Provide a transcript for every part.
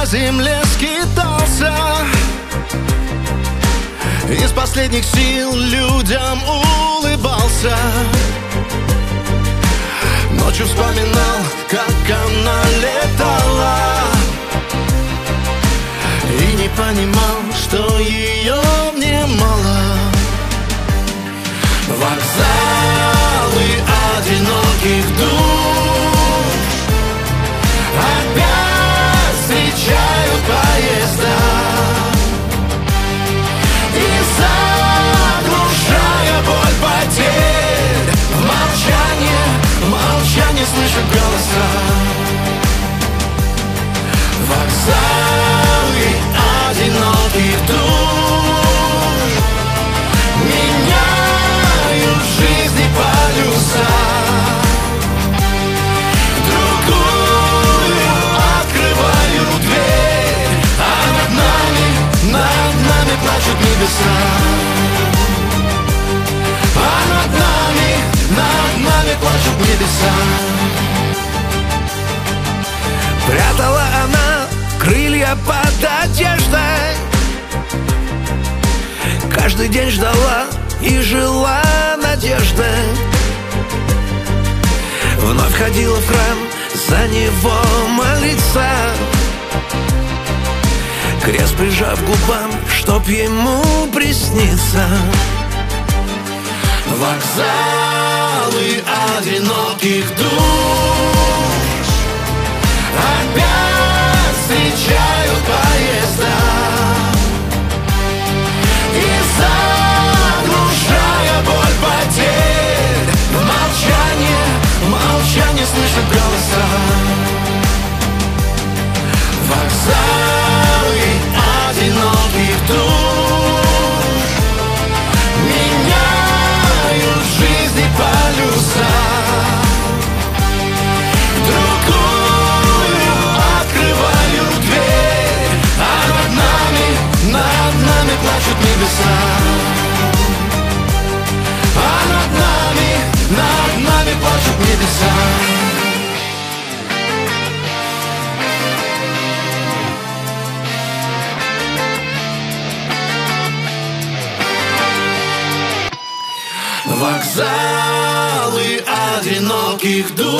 земле скитался, из последних сил людям улыбался. Ночью вспоминал, как она летала, и не понимал, что ее мне мало. Вокзалы одиноких душ опять встречают поезда, и заглушая боль потерь, в молчании слышат голоса. Вокзалы одиноких душ меняют жизни полюса, другую открывают дверь, а над нами плачут небеса. А над нами плачут небеса. Прятала она крылья под одеждой, каждый день ждала и жила надеждой. Вновь ходила в храм за него молиться, крест прижав к губам, чтоб ему присниться. Вокзалы одиноких душ опять встречают поезда, и заглушая боль потерь, в молчании слышат голоса. Вокзалы одиноких душ меняют жизни полюса, другую открывают дверь, а над нами плачут небеса. А над нами плачут небеса. Вокзалы одиноких душ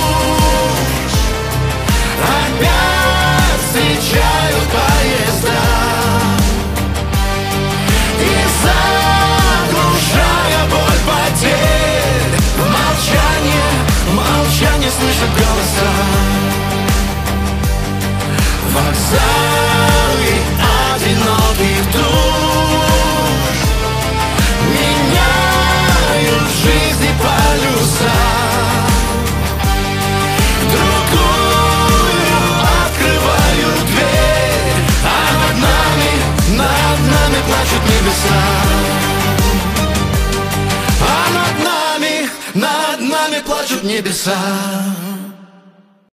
опять встречают поезда, и заглушая боль потерь, в молчании слышат голоса. Вокзалы одиноких душ меняют жизни полюса, другую открывают дверь, а над нами плачут небеса. А над нами плачут небеса.